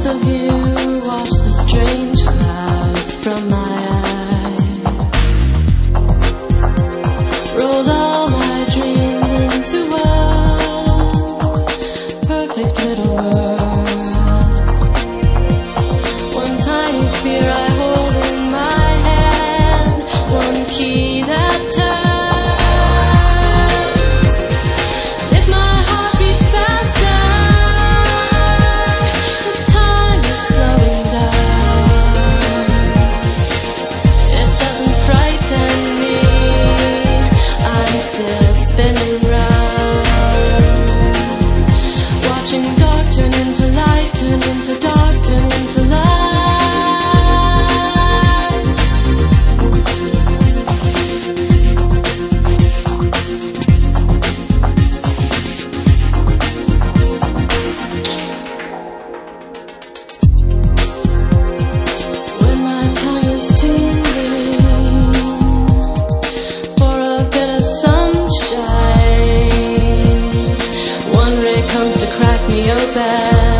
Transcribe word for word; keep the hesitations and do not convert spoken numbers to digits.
of you wash the strange clouds from my eyes. Rolled all my dreams into one perfect little world. One tiny sphere I hold in my hand, one key that turns. Spinning round, watching dark turn into light, turn into dark, turn into light. When my tongue is tingling for a bit of sunshine, one ray comes to crack me open.